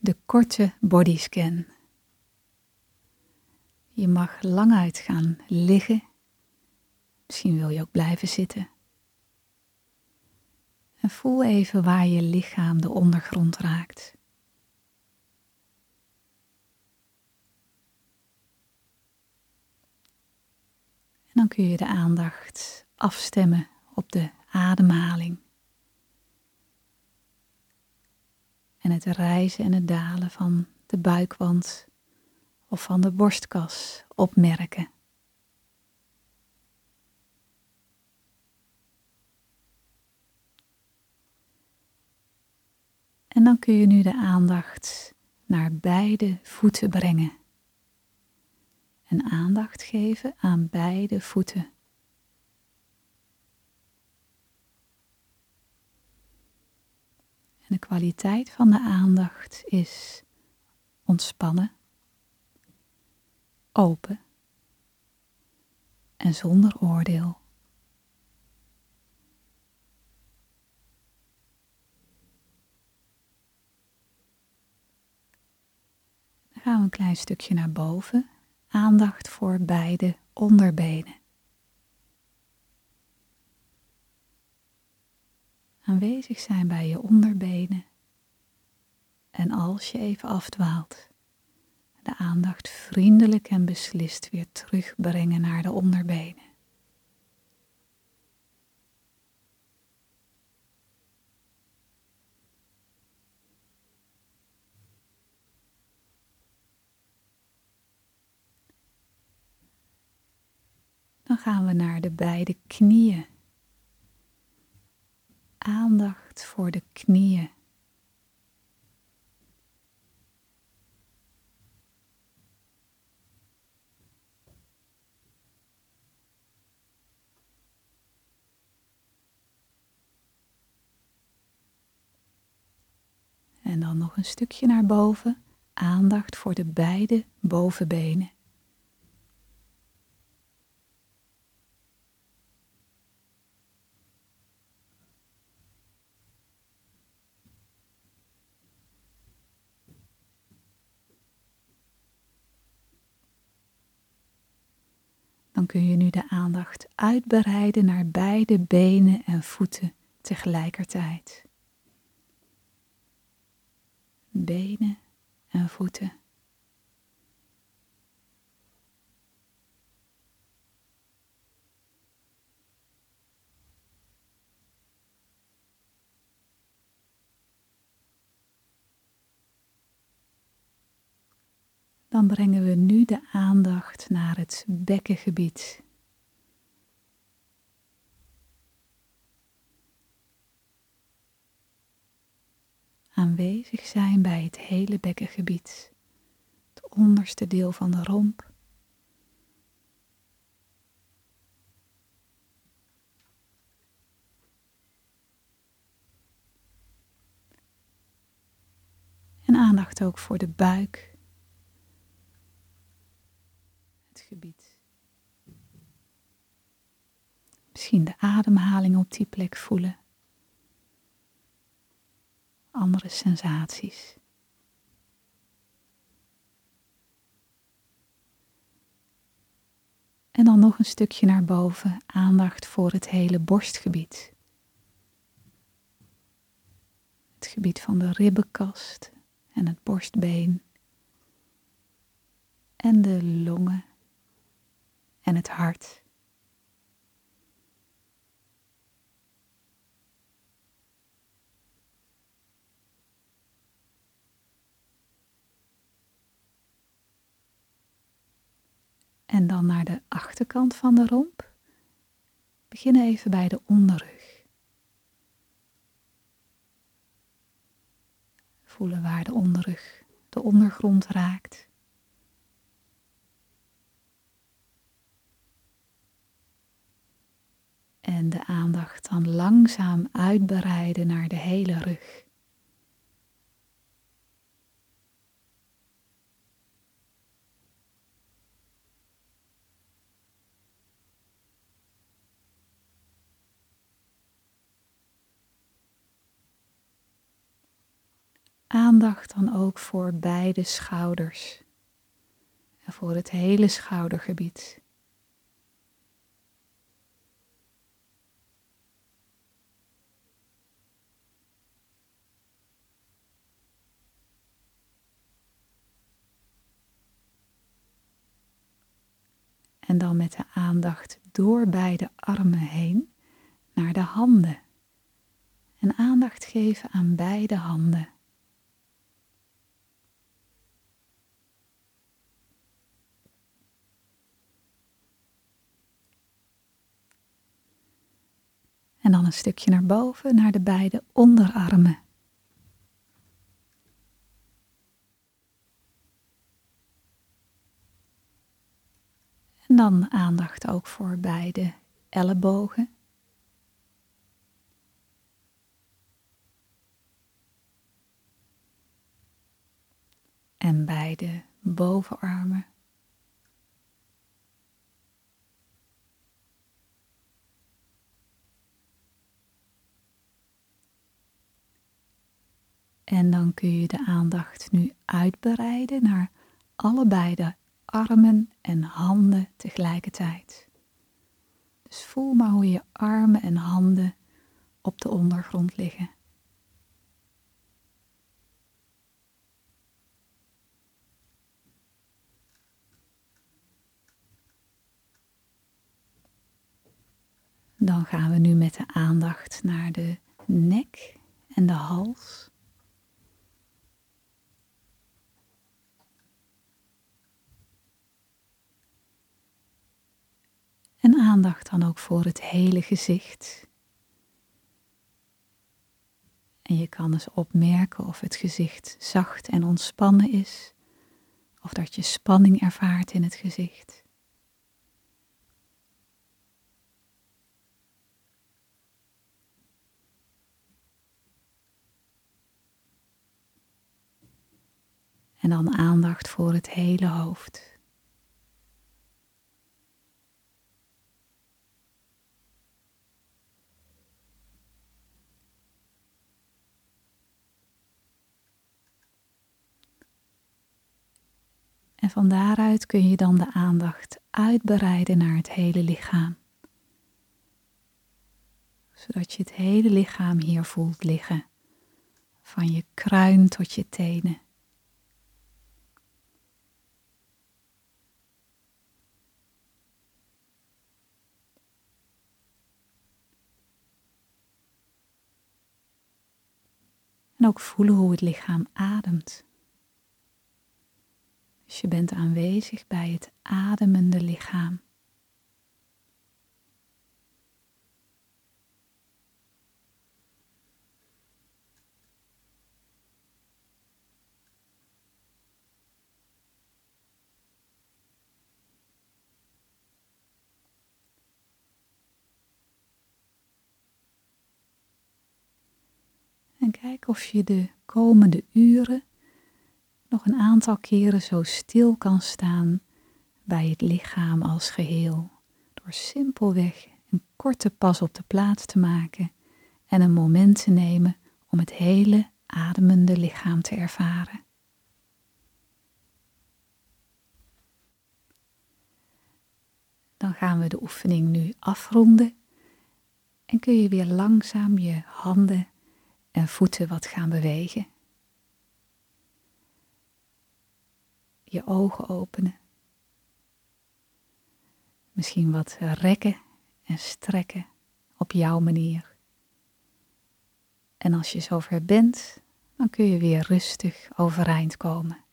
de korte bodyscan. Je mag lang uit gaan liggen. Misschien wil je ook blijven zitten. En voel even waar je lichaam de ondergrond raakt. En dan kun je de aandacht afstemmen op de ademhaling. En het rijzen en het dalen van de buikwand of van de borstkas opmerken. En dan kun je nu de aandacht naar beide voeten brengen. En aandacht geven aan beide voeten. En de kwaliteit van de aandacht is ontspannen, open en zonder oordeel. Dan gaan we een klein stukje naar boven. Aandacht voor beide onderbenen. Aanwezig zijn bij je onderbenen. En als je even afdwaalt, de aandacht vriendelijk en beslist weer terugbrengen naar de onderbenen. Dan gaan we naar de beide knieën. Aandacht voor de knieën. En dan nog een stukje naar boven. Aandacht voor de beide bovenbenen. Dan kun je nu de aandacht uitbreiden naar beide benen en voeten tegelijkertijd. Benen en voeten. Dan brengen we nu de aandacht naar het bekkengebied. Aanwezig zijn bij het hele bekkengebied. Het onderste deel van de romp. En aandacht ook voor de buik. Het gebied. Misschien de ademhaling op die plek voelen. Andere sensaties. En dan nog een stukje naar boven, aandacht voor het hele borstgebied. Het gebied van de ribbenkast en het borstbeen. En de longen en het hart. En dan naar de achterkant van de romp. Begin even bij de onderrug. Voelen waar de onderrug de ondergrond raakt. En de aandacht dan langzaam uitbreiden naar de hele rug. aandacht dan ook voor beide schouders en voor het hele schoudergebied. En dan met de aandacht door beide armen heen naar de handen. En aandacht geven aan beide handen. En dan een stukje naar boven, naar de beide onderarmen. En dan aandacht ook voor beide ellebogen. En beide bovenarmen. En dan kun je de aandacht nu uitbreiden naar allebei de armen en handen tegelijkertijd. Dus voel maar hoe je armen en handen op de ondergrond liggen. Dan gaan we nu met de aandacht naar de nek en de hals. En aandacht dan ook voor het hele gezicht. En je kan eens opmerken of het gezicht zacht en ontspannen is, of dat je spanning ervaart in het gezicht. En dan aandacht voor het hele hoofd. En van daaruit kun je dan de aandacht uitbreiden naar het hele lichaam. Zodat je het hele lichaam hier voelt liggen. Van je kruin tot je tenen. En ook voelen hoe het lichaam ademt. Dus je bent aanwezig bij het ademende lichaam. En kijk of je de komende uren nog een aantal keren zo stil kan staan bij het lichaam als geheel. Door simpelweg een korte pas op de plaats te maken en een moment te nemen om het hele ademende lichaam te ervaren. Dan gaan we de oefening nu afronden en kun je weer langzaam je handen en voeten wat gaan bewegen. Je ogen openen. Misschien wat rekken en strekken op jouw manier. En als je zover bent, dan kun je weer rustig overeind komen.